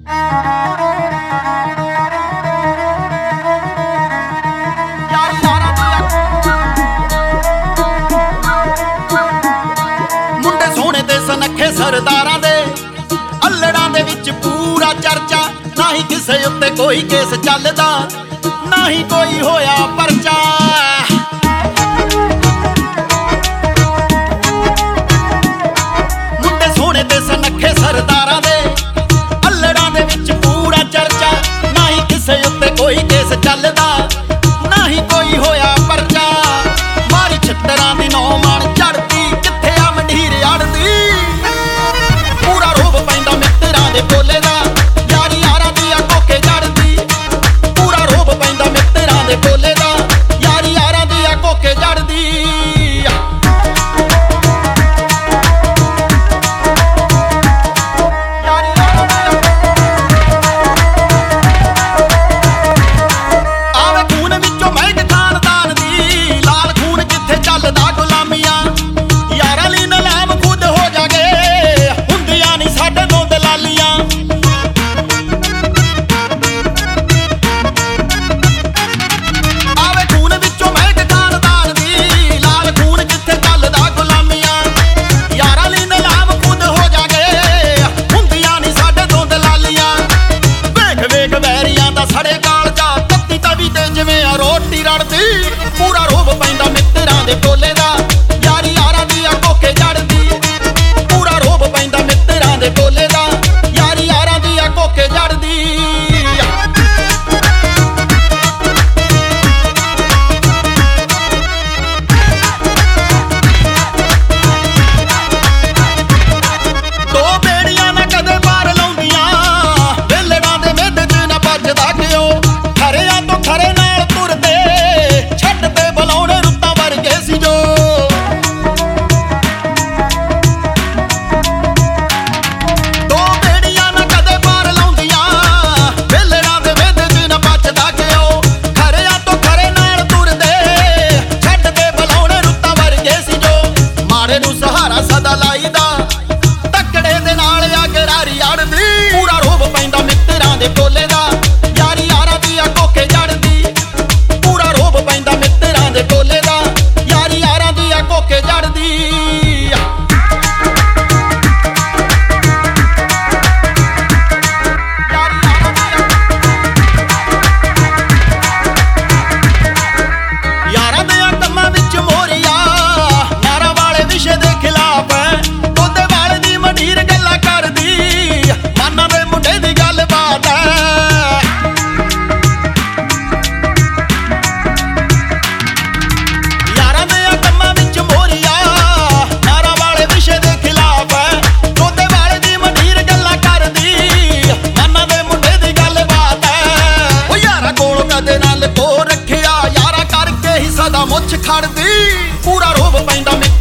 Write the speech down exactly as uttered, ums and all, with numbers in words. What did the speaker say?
ਮੁੰਡੇ ਸੋਹਣੇ ਤੇ ਸੁਨੱਖੇ ਸਰਦਾਰਾਂ ਦੇ ਅੱਲੜਾਂ ਦੇ ਵਿੱਚ ਪੂਰਾ ਚਰਚਾ। ਨਾ ਹੀ ਕਿਸੇ ਉੱਤੇ ਕੋਈ ਕੇਸ ਚੱਲਦਾ, ਨਾ ਹੀ ਕੋਈ ਹੋਇਆ ਪਰਚਾ। ਮੁੰਡੇ ਸੋਹਣੇ ਤੇ ਸੁਨੱਖੇ ਸਰਦਾਰਾਂ ਦੇ ਅੱਲੜਾਂ ਦੇ ਵਿੱਚ ਪੂਰਾ ਚਰਚਾ। ਨਾ ਹੀ ਕਿਸੇ ਉੱਤੇ ਕੋਈ ਕੇਸ ਚੱਲਦਾ, ਨਾ ਹੀ ਕੋਈ ਹੋਇਆ ਪਰਚਾ। ਮਾਰੀ ਛਿੱਤਰਾਂ ਦੀ ਨੌ ਮਣ ਚੜਦੀ, ਕਿੱਥੇ ਆ ਮੰਢੀਰ ਅੜਦੀ। ਪੂਰਾ ਰੋਬ ਪੈਂਦਾ ਮਿੱਤਰਾਂ ਦੇ ਬੋਲੇ ਦਾ, ਯਾਰੀ ਯਾਰਾਂ ਦੀ ਆ ਕੋਕੇ ਜੜਦੀ। ਪੂਰਾ ਰੋਬ ਪੈਂਦਾ ਮਿੱਤਰਾਂ ਦੇ ਬੋਲੇ ਦਾ, ਯਾਰੀ ਯਾਰਾਂ ਦੀ ਆ ਕੋਕੇ ਜੜਦੀ। ਪੂਰਾ ਰੋਬ ਪੈਂਦਾ ਮਿੱਤਰਾਂ ਦੇ ਬੋਲੇ ਦਾ, ਯਾਰੀ ਯਾਰਾਂ ਦੀ ਆ ਕੋਕੇ ਜੜਦੀ। ਪੂਰਾ ਰੋਬ ਪੈਂਦਾ ਮਿੱਤਰਾਂ ਦੇ ਬੋਲੇ ਦਾ, ਯਾਰੀ ਯਾਰਾਂ ਦੀ ਆ ਕੋਕੇ ਜੜਦੀ। ਦੋ ਬੇੜੀਆਂ ਨਾ ਕਦੇ ਪਾਰ ਲਾਉਂਦੀਆਂ, ਵੇਲੜਾਂ ਦੇ ਮਿੱਧ ਚ ਨਾ ਵੱਜਦਾ ਕਿਉਂ। ਖਰਿਆਂ ਤੋਂ ਖਰੇ ਨਾਲ ਤੁਰਦੇ, ਛੱਡ ਤੇ ਬੁਲਾਉਣੇ ਰੁੱਤਾਂ ਵਰਗੇ ਸੀ ਜੋ। ਦੋ ਬੇੜੀਆਂ ਨਾ ਕਦੇ ਪਾਰ ਲਾਉਂਦੀਆਂ, ਵੇਲੜਾਂ ਦੇ ਮਿੱਧ ਚ ਨਾ ਵੱਜਦਾ ਕਿਉਂ। ਖਰਿਆਂ ਤੋਂ ਖਰੇ ਨਾਲ ਤੁਰਦੇ, ਛੱਡ ਤੇ ਬੁਲਾਉਣੇ ਰੁੱਤਾਂ ਵਰਗੇ ਸੀ ਜੋ। ਮਾੜੇ ਨੂੰ ਸਹਾਰਾ ਸਦਾ ਲਾਈਦਾ, ਤਕੜੇ ਦੇ ਨਾਲ ਆ ਗਰਾਰੀ ਅੜਦੀ। ਪੂਰਾ ਰੋਬ ਪੈਂਦਾ ਮਿੱਤਰਾਂ ਦੇ ਬੋਲੇ ਦਾ, ਯਾਰੀ ਯਾਰਾਂ ਦੀ ਆ ਕੋਕੇ ਜੜਦੀ। ਪੂਰਾ ਰੋਬ ਪੈਂਦਾ ਮਿੱਤਰਾਂ ਦੇ ਬੋਲੇ ਦਾ, ਯਾਰੀ ਯਾਰਾਂ ਦੀ ਆ ਕੋਕੇ ਜੜਦੀ। ਯਾਰਾਂ ਦੇ ਕੰਮਾਂ ਵਿੱਚ ਮੋਰੀਆ, ਨਾਰਾ ਵਾਲੇ ਵਿਸ਼ੇ ਦੇ ਖਿਲਾਫ ਹੈ। ਤੋਦੇ ਵਾਲੇ ਦੀ ਮੰਡੀਰ ਗੱਲਾਂ ਕਰਦੀ, ਮਾਨਾਂ ਦੇ ਮੁੰਡੇ ਦੀ ਗੱਲ ਬਾਤ ਹੈ। ਯਾਰਾਂ ਦੇ ਕੰਮਾਂ ਵਿੱਚ ਮੋਰੀਆ, ਨਾਰਾ ਵਾਲੇ ਵਿਸ਼ੇ ਦੇ ਖਿਲਾਫ ਹੈ। ਤੋਦੇ ਵਾਲੇ ਦੀ ਮੰਡੀਰ ਗੱਲਾਂ ਕਰਦੀ, ਮਾਨਾਂ ਦੇ ਮੁੰਡੇ ਦੀ ਗੱਲ ਬਾਤ ਹੈ। ਉਹ ਯਾਰਾਂ ਕੋਲ ਕਦੇ ਨਾ ਲਕੋ ਰੱਖਿਆ, ਯਾਰਾਂ ਕਰਕੇ ਹੀ ਸਦਾ ਮੁੱਛ ਖੜਦੀ। ਪੂਰਾ ਰੋਬ ਪੈਂਦਾ